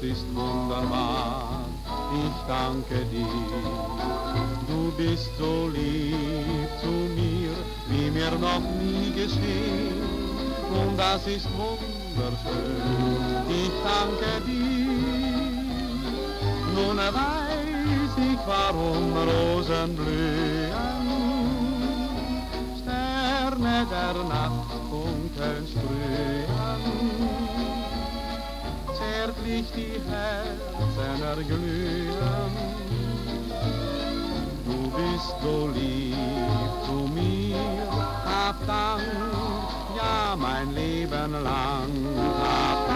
ist wunderbar, ich danke dir. Du bist so lieb zu mir, wie mir noch nie geschehen, und das ist wunderschön, ich danke dir. Nun weiß ich, warum Rosen blühen, Sterne der Nacht funkeln sprühen, zärtlich die Herzen erglühen. Du bist so lieb zu mir, hab Dank, ja mein Leben lang, hab